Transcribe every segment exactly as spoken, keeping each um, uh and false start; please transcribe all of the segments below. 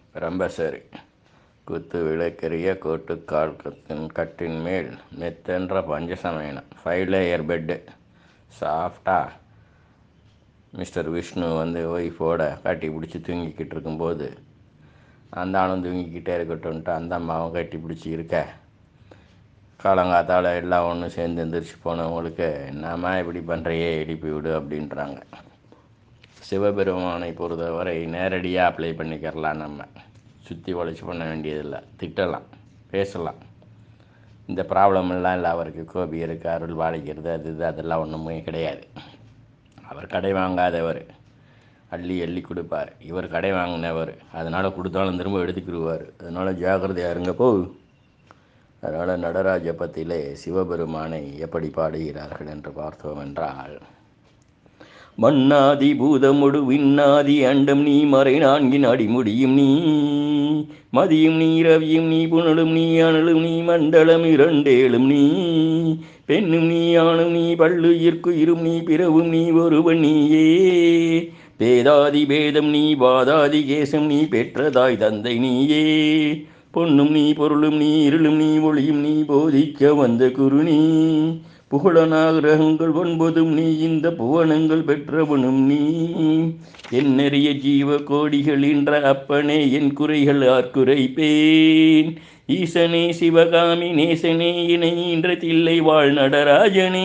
ரொம்ப சரி. குத்து விளக்கெரிய கோட்டுக்கால் கத்தின் கட்டின் மேல் மெத்தென்ற பஞ்சசமயனம் ஃபைவ் லேயர் பெட்டு சாஃப்டாக மிஸ்டர் விஷ்ணு வந்து ஒய்ஃபோட கட்டி பிடிச்சி தூங்கிக்கிட்டு இருக்கும்போது அந்த ஆளும் தூங்கிக்கிட்டே இருக்கட்டும்ன்ட்டு அந்த அம்மாவும் கட்டி பிடிச்சி இருக்க, காலங்காத்தால் எல்லாம் ஒன்று சேர்ந்து எந்திரிச்சு போனவங்களுக்கு என்னம்மா இப்படி பண்ணுறையே எழுப்பி விடு அப்படின்றாங்க. சிவபெருமானை பொறுத்தவரை நேரடியாக அப்ளை பண்ணிக்கிறலாம். நம்ம சுற்றி வளைச்சி பண்ண வேண்டியதில்லை. திட்டலாம், பேசலாம். இந்த ப்ராப்ளமெல்லாம் இல்லை. அவருக்கு கோபி இருக்கு, அருள் பாலிக்கிறது அது இது அதெல்லாம் ஒன்றுமே கிடையாது. அவர் கடை வாங்காதவர், அள்ளி அள்ளி கொடுப்பார். இவர் கடை வாங்கினவர், அதனால் கொடுத்தாலும் திரும்ப எடுத்துக்கிடுவார். அதனால் ஜாக்கிரதையாக இருங்க போ. அதனால் நடராஜ பத்திலே சிவபெருமானை எப்படி பாடுகிறார்கள் என்று பார்த்தோம் என்றால், மன்னாதி பூதமுடு விண்ணாதி அண்டம் நீ மறை நான்கின் அடிமுடியும் நீ மதியும் நீ ரவியும் நீ புனலும் நீ அனலும் நீ மண்டலம் இரண்டேழும் நீ பெண்ணும் நீ ஆணும் நீ பல்லுயிர்க்கு இரும் நீ பிறவும் நீ ஒருவன் நீயே பேதாதி பேதம் நீ பாதாதி கேசம் நீ பெற்றதாய் தந்தை நீயே பொன்னும் நீ பொருளும் நீ இருளும் நீ ஒளியும் நீ போதிக்க வந்த குரு நீ புகழனாகிரகங்கள் ஒன்பதும் நீ இந்த புவனங்கள் பெற்றவனும் நீ என்னறிய ஜீவ கோடிகள் என்ற அப்பனே என் குறைகள் ஆர்க்குரைப்பேன் ஈசனே சிவகாமி நேசனே இணை என்ற தில்லை வாழ் நடராஜனே.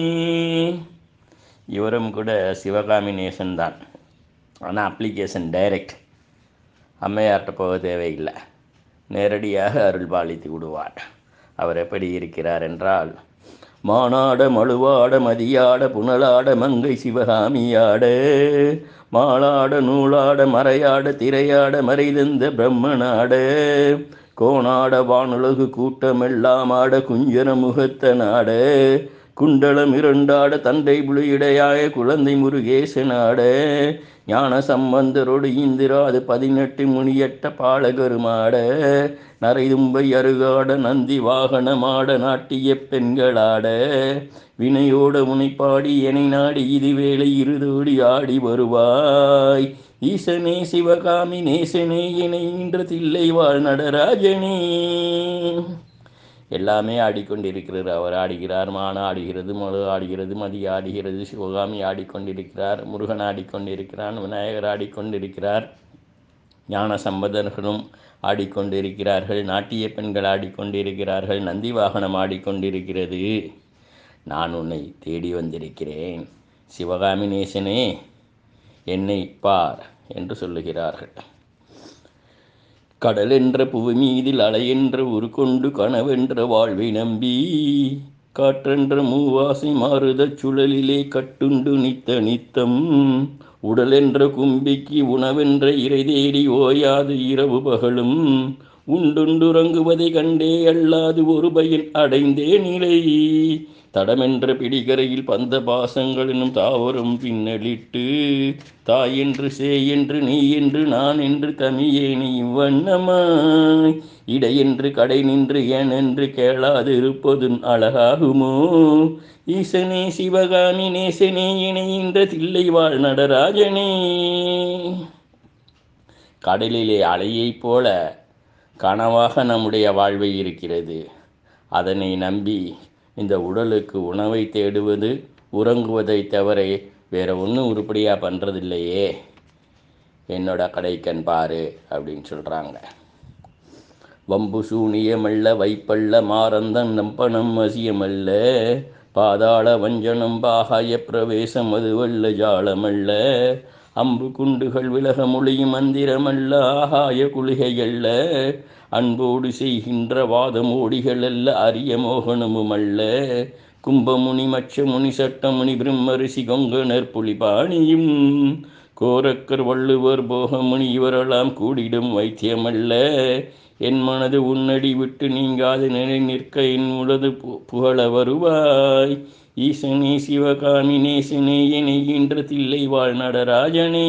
இவரும் கூட சிவகாமி நேசன் தான். ஆனால் அப்ளிகேஷன் டைரக்ட், அம்மையார்கிட்ட போக தேவையில்லை, நேரடியாக அருள் பாலித்து விடுவார். அவர் எப்படி இருக்கிறார் என்றால், மானாட மழுவாட மதியாட புனலாட மங்கை சிவகாமியாட மாளாட நூலாட மறையாட திரையாட மறைதந்த பிரம்மனாட கோணாட வானுலகு கூட்டமெல்லாம் ஆட குஞ்சர முகத்த நாட குண்டலம் இரண்டாட தண்டை புலியிடையாய குழந்தை முருகேசனாட ஞான சம்பந்தரோடு இந்திராது பதினெட்டு முனியட்ட பாலகருமாட நரைதும்பை அருகாட நந்தி வாகனமாட நாட்டிய பெண்களாட வினையோட முனைப்பாடி எனை நாடி இதுவேளை இருதோடி ஆடி வருவாய் ஈசனே சிவகாமி நேசனே இணை என்ற தில்லை வாழ் நடராஜனே. எல்லாமே ஆடிக்கொண்டிருக்கிறார். அவர் ஆடுகிறார், மான ஆடுகிறது, மழு ஆடுகிறது, மதி ஆடுகிறது, சிவகாமி ஆடிக்கொண்டிருக்கிறார், முருகன் ஆடிக்கொண்டிருக்கிறான், விநாயகர் ஆடிக்கொண்டிருக்கிறார், ஞான சம்பந்தர்களும் ஆடிக்கொண்டிருக்கிறார்கள், நாட்டிய பெண்கள் ஆடிக்கொண்டிருக்கிறார்கள், நந்தி வாகனம் ஆடிக்கொண்டிருக்கிறது. நான் உன்னை தேடி வந்திருக்கிறேன் சிவகாமி நேசனே, என்னை பார் என்று சொல்லுகிறார்கள். கடல் என்ற புவி மீதில் அலை என்ற உரு கொண்டு கனவென்ற வாழ்வை நம்பி காற்றென்ற மூவாசை மாறுதச் சுழலிலே கட்டுண்டு நித்த நித்தம் உடல் என்ற கும்பிக்கு உணவென்ற இறை தேடி ஓயாது இரவு பகலும் உண்டுண்டுறங்குவதை கண்டே அல்லாது ஒரு பயன் அடைந்தே நிலை தடமென்ற பிடிகரையில் பந்த பாசங்கள் எனும் தாவரும் பின்னலிட்டு தாய் என்று சே என்று நீ என்று நான் என்று தமியேனி இவ்வண்ணமாய் இடையென்று கடை நின்று ஏன் என்று கேளாது இருப்பதும் அழகாகுமோ ஈசனே சிவகாமி நேசனே இணைகின்ற தில்லை வாழ் நடராஜனே. கடலிலே அலையைப் போல கனவாக நம்முடைய வாழ்வை இருக்கிறது. அதனை நம்பி இந்த உடலுக்கு உணவை தேடுவது உறங்குவதை தவிர வேற ஒன்றும் உருப்படியாக பண்ணுறதில்லையே, என்னோட கடைக்கண் பாரு அப்படின்னு சொல்கிறாங்க. வம்பு சூனியமல்ல வைப்பல்ல மாறந்தன் நம்பனம் வசியமல்ல பாதாள வஞ்சனம் பாகாய பிரவேசம் அதுவல்ல ஜாலமல்ல அம்பு குண்டுகள் விலக மொழியும் மந்திரமல்ல ஆகாய குளிகையல்ல அன்போடு செய்கின்ற வாதமோடிகள் அல்ல அரிய மோகனமும் அல்ல கும்பமுனி மச்சமுனி சட்டமுனி பிரம்மரிசி கொங்கணர் புலிபாணியும் கோரக்கர் வள்ளுவர் போகமுனி இவரெல்லாம் கூடிடும் வைத்தியமல்ல என் மனது உன்னடி விட்டு நீங்காது நிலை நிற்க என் உலது புகழ வருவாய் ஈசனே சிவகாமி நேசனே இணைகின்ற தில்லை வாழ் நடராஜனே.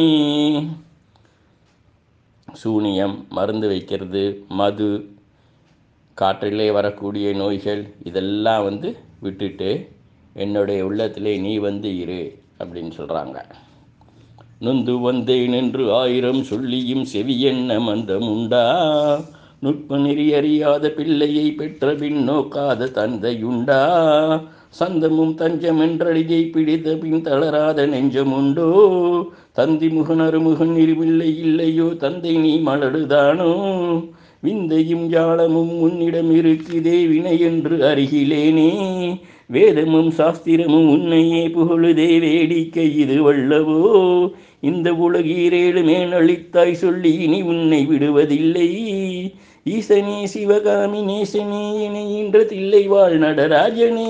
சூனியம், மருந்து வைக்கிறது, மது, காற்றிலே வரக்கூடிய நோய்கள் இதெல்லாம் வந்து விட்டுட்டு என்னுடைய உள்ளத்திலே நீ வந்து இரு அப்படின்னு சொல்கிறாங்க. நொந்து வந்தேன் என்று ஆயிரம் சொல்லியும் செவியென்ன மந்தம் உண்டா? நுட்ப நெறி அறியாத பிள்ளையை பெற்ற பின் நோக்காத தந்தையுண்டா? சந்தமும் தஞ்சம் என்றழியை பிடித்த பின் தளராத நெஞ்சமுண்டோ? தந்தி முகன் அருமுகன் இருவில்லை இல்லையோ தந்தை நீ மலடுதானோ? விந்தையும் ஜாலமும் உன்னிடம் இருக்குதே வினை என்று அருகிலேனே. வேதமும் சாஸ்திரமும் உன்னையே புகழுதே வேடிக்கை இது வல்லவோ? இந்த உலகீரேழு மேலளித்தாய் சொல்லி இனி உன்னை விடுவதில்லை. ஈசனே சிவகாமி நேசனே இணையின்ற தில்லை வாழ் நடராஜனே.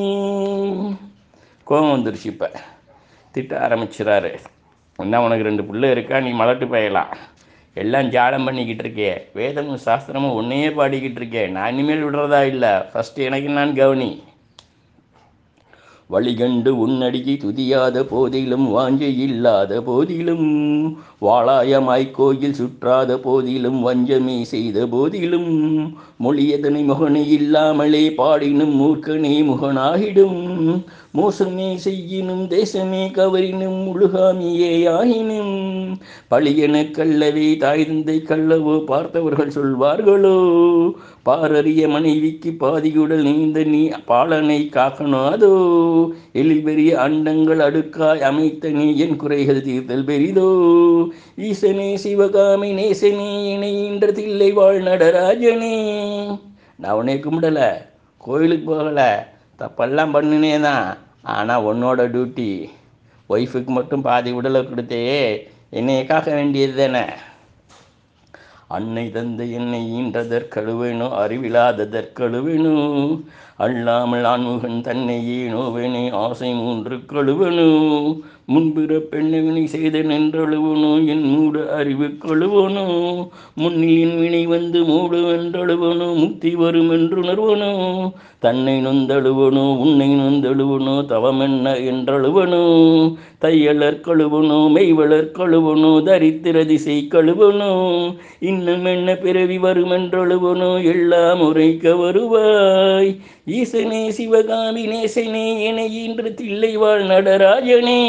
கோபம் வந்துருச்சு. இப்போ திட்ட ஆரம்பிச்சிடாரு. என்ன உனக்கு ரெண்டு பிள்ளை இருக்கா, நீ மலட்டு பயலாம், எல்லாம் ஜாலம் பண்ணிக்கிட்டு இருக்கே, வேதமும் சாஸ்திரமும் ஒன்னையே பாடிக்கிட்டு இருக்கேன், நான் இனிமேல் விடுறதா இல்லை, ஃபஸ்ட்டு எனக்கு நான் கவனி. வழிகண்டு உன்னடியை துதியாத போதிலும் வாஞ்சை இல்லாத போதிலும் வாளாயமாய் கோயில் சுற்றாத போதிலும் வஞ்சமே செய்த போதிலும் மொழியதனை முகனை இல்லாமலே பாடினும் மூர்க்கனே முகனாகிடும். மோசமே செய்யினும் தேசமே கவரினும் முழுகாமியே ஆகினும் பழியென கல்லவே தாய் தந்தை கல்லவோ பார்த்தவர்கள் சொல்வார்களோ? பாரறிய மனைவிக்கு பாதியுடல் நீந்த நீ பாலனை காக்கணாதோ? எழில் பெரிய அண்டங்கள் அடுக்காய் அமைத்த நீ என் குறைகள் தீர்த்தல் பெரிதோ? ஈசனே சிவகாமி நேசனே இணையின்ற தில்லை வாழ் நடராஜனே. நான் உன்னை கும்பிடலை, கோயிலுக்கு போகலை, தப்பெல்லாம் பண்ணினே தான். ஆனால் உன்னோட டியூட்டி ஒய்ஃபுக்கு மட்டும் பாதி உடலை கொடுத்தே என்னையை காக்க வேண்டியது தானே. அன்னை தந்தை என்னை ஈன்றதற்கழுவேனோ அறிவிலாததற்கழுவேனோ? அல்லாமல் ஆண்முகன் தன்னை ஏனோவனே ஆசை மூன்று கழுவனோ? முன்பிற பெண்ணவினை செய்த நின்றழுவனோ என் மூட அறிவு கழுவனோ? முன்னில் என் வினை வந்து மூடு என்றழுவனோ முக்தி வரும் என்றுணர்வனோ? தன்னை நொந்தழுவனோ உன்னை நொந்தழுவனோ தவமென்ன என்றழுவனோ? தையலர் கழுவனோ மெய்வளர் கழுவனோ தரித்திர திசை கழுவனோ? இன்னும் என்ன பிறவி வரும் என்றழுவனோ எல்லாம் உரைக்க வருவாய். ஈசனே சிவகாமி நேசனே இணையின்ற தில்லை வாழ் நடராஜனே.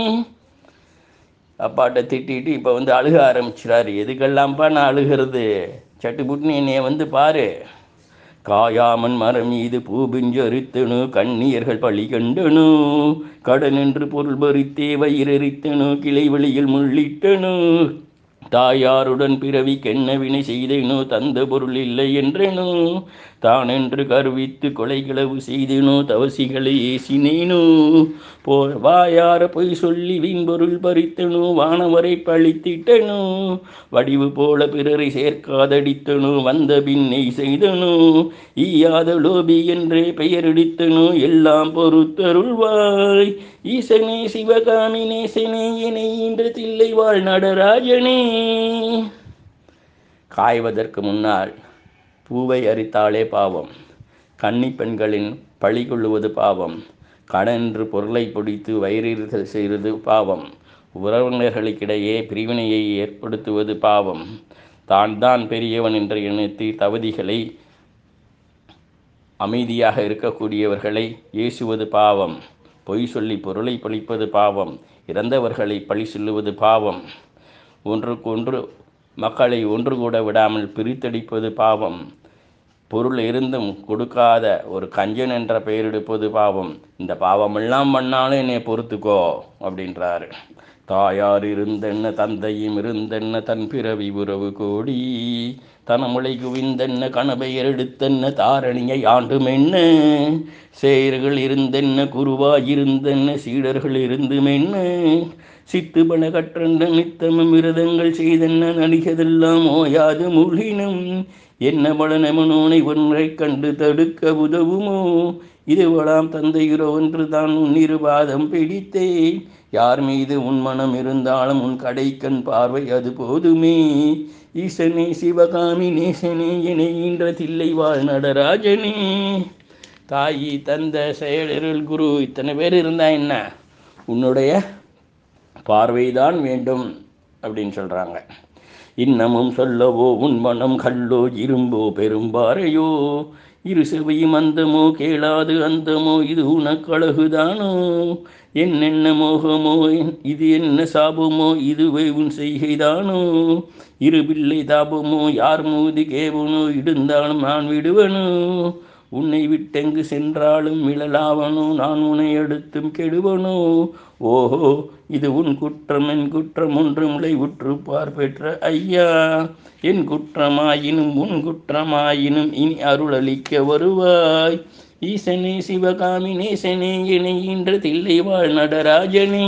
அப்பாட்ட திட்டிட்டு இப்போ வந்து அழுக ஆரம்பிச்சிடாரு. எதுக்கெல்லாம்ப்பா நான் அழுகிறது? சட்டுப்புட்டுன்னு என்னைய வந்து பாரு. காயாமன் மரம் மீது பூபிஞ்சரித்தனு கண்ணியர்கள் பழி கண்டனு கடனென்று பொருள் பறித்தே வயிறெரித்தனு கிளை வெளியில் முள்ளிட்டனு தாயாருடன் பிறவி கென்ன வினை செய்தேனோ தந்த பொருள் இல்லை என்றேனோ தானென்று கருவித்து கொலைகளவு செய்தேனோ தவசிகளை ஏசினேனோ போ வாயார பொய் சொல்லி வீண்பொருள் பறித்தனோ வானவரை பழித்திட்டனோ வடிவு போல பிறரை சேர்க்காதடித்தனோ வந்த பின்னை செய்தனோ ஈயாத லோபி என்றே பெயரெடுத்தனோ எல்லாம் பொறுத்தருள்வாய். ஈசனே சிவகாமி நேசனே இணையின்ற தில்லை வாழ் நடராஜனே. காய்வதற்கு முன்னால் பூவை அரித்தாலே பாவம், கன்னி பெண்களின் பழி கொள்ளுவது பாவம், கடனென்று பொருளை பிடித்து வயிறீறுதல் செய்வது பாவம், உறவினர்களுக்கிடையே பிரிவினையை ஏற்படுத்துவது பாவம், தான் தான் பெரியவன் என்று எண்ணி தவதிகளை அமைதியாக இருக்கக்கூடியவர்களை ஏசுவது பாவம், பொய் சொல்லி பொருளை பழிப்பது பாவம், இறந்தவர்களை பழி சொல்லுவது பாவம், ஒன்றுக்கு ஒன்று மக்களை ஒன்று கூட விடாமல் பிரித்தடிப்பது பாவம், பொருள் இருந்தும் கொடுக்காத ஒரு கஞ்சன் என்ற பெயர் எடுப்பது பாவம். இந்த பாவமெல்லாம் பண்ணாலும் என்னை பொறுத்துக்கோ அப்படின்றாரு. தாயார் இருந்தென்ன தந்தையும் இருந்தென்ன தன் பிறவி உறவு கோடி தனமுளை குவிந்தென்ன கணபெயர் எடுத்தென்ன தாரணியை ஆண்டும் என்ன சேயர்கள் இருந்தென்ன குருவாயிருந்தென்ன சீடர்கள் இருந்துமென்ன சித்துபல கற்றென்ற நித்தமும் விரதங்கள் செய்தென்ன நடிகதெல்லாம் ஓயாது மூழ்கினும் என்ன பலனமனோனை ஒன்றை கண்டு தடுக்க உதவுமோ இதுவளாம் தந்தையுறோ ஒன்று தான் உன்னிரு பாதம் பிடித்தேன் யார் மீது உன் மனம் இருந்தாலும் உன் கடைக்கண் பார்வை அது போதுமே. ஈசனே சிவகாமி நேசனே இணைகின்ற தில்லை வாழ் நடராஜனே. தாயி தந்த செயலர்கள் குரு இத்தனை பேர் இருந்தா என்ன, உன்னுடைய பார்வைதான் வேண்டும் அப்படின்னு சொல்கிறாங்க. இன்னமும் சொல்லவோ உன் மனம் கல்லோ இரும்போ பெரும்பாறையோ இரு செவியும் அந்தமோ கேளாது அந்தமோ இது உனக்கழகுதானோ என்னென்ன மோகமோ இது என்ன சாபமோ இதுவே உன் செய்கைதானோ இரு பிள்ளை தாபமோ யார் மூதி கேவனோ இடுந்தாலும் நான் விடுவனோ உன்னை விட்டெங்கு சென்றாலும் மிளலாவனோ நான் உன்னை அடுத்தும் கெடுவனோ ஓஹோ இது உன் குற்றம் என் குற்றம் ஒன்று முளை உற்று பார்ப்பெற்ற ஐயா என் குற்றமாயினும் உன் குற்றமாயினும் இனி அருளளிக்க வருவாய் ஈசனே சிவகாமி நேசனே இணைகின்ற தில்லை வாழ் நடராஜனே.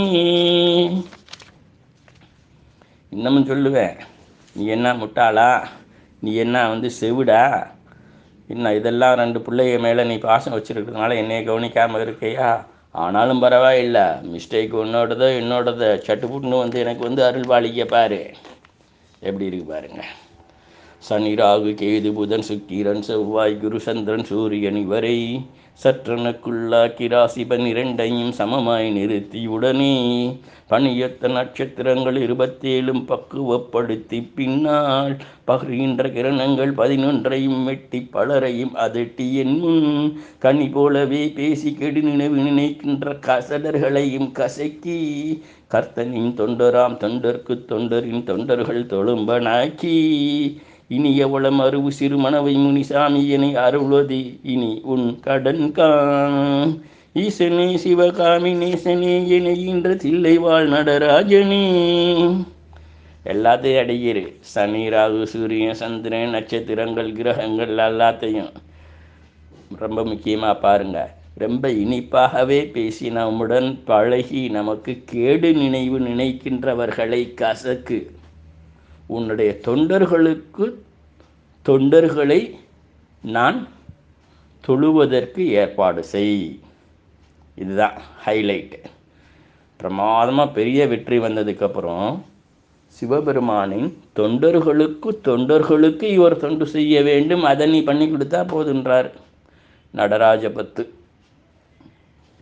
இன்னமும் சொல்லுவேன், நீ என்ன முட்டாளா, நீ என்ன வந்து செவிடா, என்ன இதெல்லாம் ரெண்டு பிள்ளைய மேலே நீ பாசம் வச்சுருக்கிறதுனால என்னைய கவனிக்காமல் இருக்கையா, ஆனாலும் பரவாயில்லை, மிஸ்டேக் உன்னோடதோ என்னோடதோ சட்டுப்புட்டுன்னு வந்து எனக்கு வந்து அருள் பாலிக்க பாரு. எப்படி இருக்கு பாருங்க. சனி ராகு கேது புதன் சுக்கிரன் செவ்வாய் குரு சந்திரன் சூரியன் இவரை சற்றனுக்குள்ளாக்கி ராசி பன்னிரண்டையும் சமமாய் நிறுத்தி உடனே பனியத்த நட்சத்திரங்கள் இருபத்தேழும் பக்குவப்படுத்தி பின்னால் பகிர்கின்ற கிரணங்கள் பதினொன்றையும் வெட்டி பலரையும் அதட்டி என் முன் கனி போலவே பேசி கெடு நினைவு நினைக்கின்ற கசடர்களையும் கசக்கி கர்த்தனின் தொண்டராம் தொண்டர்க்கு தொண்டரின் தொண்டர்கள் தொழும்பனாக்கி இனி எவ்வளம் அருவு சிறு மனவை முனிசாமி என அருள்வதி இனி உன் கடன் கான் ஈசனே சிவகாமி நேசனே இணைகின்ற தில்லை வாழ் நடராஜனே. எல்லாத்தையும் அடையிரு, சனி ராகு சூரியன் சந்திரன் நட்சத்திரங்கள் கிரகங்கள் எல்லாத்தையும் ரொம்ப முக்கியமாக பாருங்க. ரொம்ப இனிப்பாகவே பேசி நம்முடன் பழகி நமக்கு கேடு நினைவு நினைக்கின்றவர்களை கசக்கு. உன்னுடைய தொண்டர்களுக்கு தொண்டர்களை நான் தொழுவதற்கு ஏற்பாடு செய். இதுதான் ஹைலைட்டு. பிரமாதமாக பெரிய வெற்றி வந்ததுக்கப்புறம் சிவபெருமானின் தொண்டர்களுக்கு தொண்டர்களுக்கு இவர் தொண்டு செய்ய வேண்டும், அதை நீ பண்ணி கொடுத்தா போதுன்றார் நடராஜ பத்து.